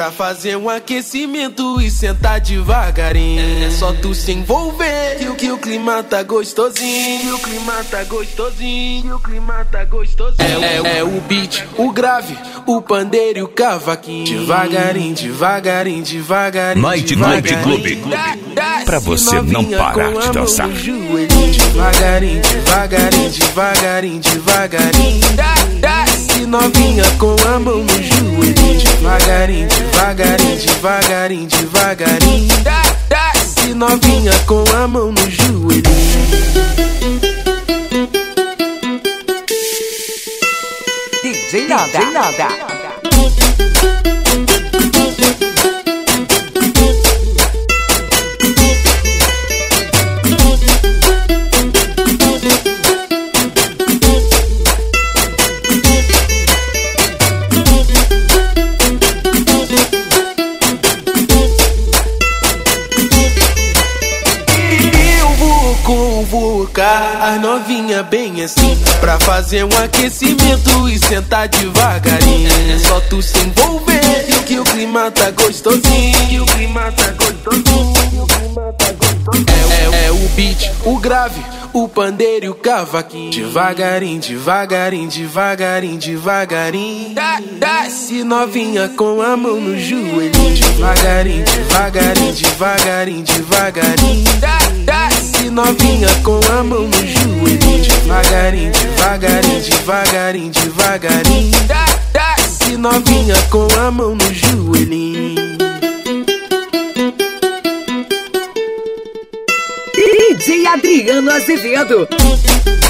Pra fazer um aquecimento e sentar devagarinho. É só tu se envolver que o clima tá gostosinho. O clima tá gostosinho. O clima tá gostosinho. É o beat, o grave, o pandeiro e o cavaquinho. Devagarinho, devagarinho, devagarinho. Night Club. Pra você não parar de dançar. Devagarinho, devagarinho, devagarinho, devagarinho. Desce novinha com a mão no joelho. Devagarinho, devagarinho, devagarinho, devagarinho. Desce novinha com a mão no joelho. DJ Nada. Convocar as novinha bem assim, pra fazer um aquecimento e sentar devagarinho. É só tu se envolver que o clima tá gostosinho. O clima tá gostosinho. É o beat, o grave, o pandeiro e o cavaquinho. Devagarinho, devagarinho, devagarinho, devagarinho. Desce novinha com a mão no joelho. Devagarinho, devagarinho, devagarinho, devagarinho. Desce novinha com a mão no joelho. Devagarinho, devagarinho, devagarinho, devagarinho. Desce novinha com a mão no joelhinho. DJ Adriano Azevedo.